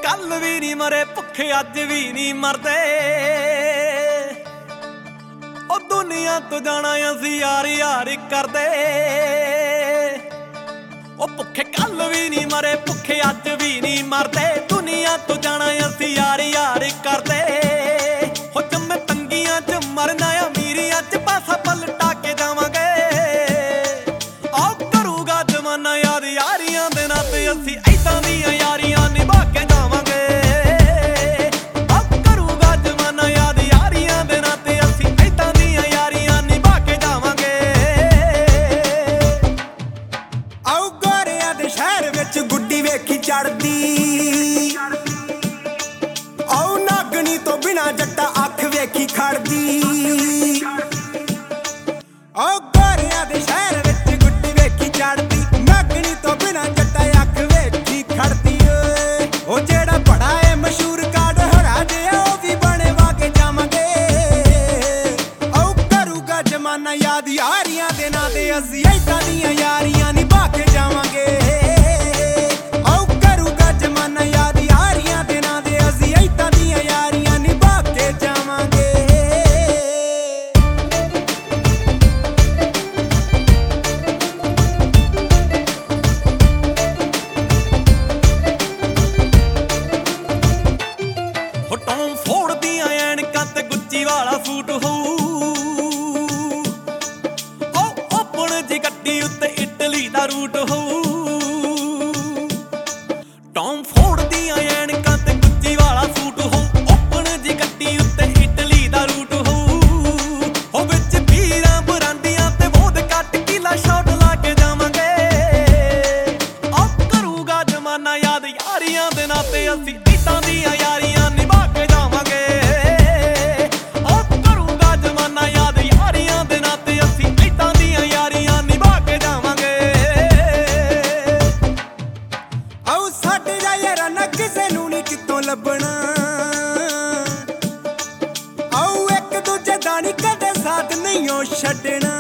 कल भी नहीं मरे भुखे अज भी नहीं मरदे। ओ दुनिया तो जाना असी यार यार करदे। ओ भुखे कल भी नहीं मरे भुखे अज भी नहीं मरदे। दुनिया तो जाना असी यार यार करदे। हो जम्मे तंगियां च मरना अमीरियां च पासा पलटा के जावांगे। आओ करूगा जमाना याद यारियां दे नाते असी ऐदां दियां यारियां निभा के जावांगे। आओ करूगा जमाना याद यारियां दे नाते असी ऐदां दियां यारियां निभा के जावांगे। आओ गोरियां दे शहर विच गुड्डी वेखी चढ़दी। आओ नागनी तो बिना जट्टा अख वेखी खड़दी। आओ गोरियां दे शहर विच गुड्डी वेखी चढ़दी। नागनी तो बिना जट्टा अख वेखी खड़दी। ओ जेड़ा बड़ा है मशहूर कार्ड हरा जे ओ भी बने वाके जावांगे। आओ करूगा जमाना याद यारियां दे नां ते असी ऐदां दियां यारियां निभा के जावांगे। आओ करूगा जमाना याद यारियां दे नां ते असी ऐदां दियां यारियां निभा के जावांगे। हो टॉम फोड़ दियां ऐनकां ते गुच्ची वाला सूट होऊ। ओ ओपन जी गड्डी उत्ते इटली दा रूट होऊ। टॉम फोड़ दियां ऐनकां ते गुच्ची वाला सूट होऊ। ओपन जी गड्डी उत्ते इटली दा रूट होऊ। हो विच बीरां बरांदियां ते वोदका टीला शॉट ला के जावांगे। ओ करूगा जमाना याद यारियां दे नाते असी ऐदां दियां यारियां निभा के जावांगे। ओ करूगा जमाना याद यारियां दे नाते असी ऐदां दियां यारियां निभा के जावांगे। आओ साडे दा यारा ना किसे नूं नी कितों लभना। आओ एक दूजे दा नी कदे साथ नहीं ओ छड्डना।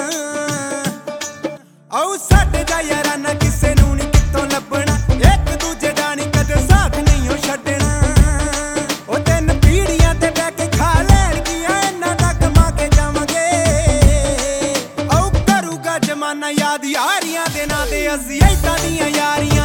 आओ साडे दा यारा ना किसे नूं नी कितों लभना। एक दूजे दा नी कदे साथ नहीं ओ छड्डना। ओ तीन पीढ़ियां ते बैठ के खा लैणगियां इन्हां दा कमा के जावांगे। आओ करूगा जमाना याद यारियां दे नां ते असी ऐदां दियां यारियां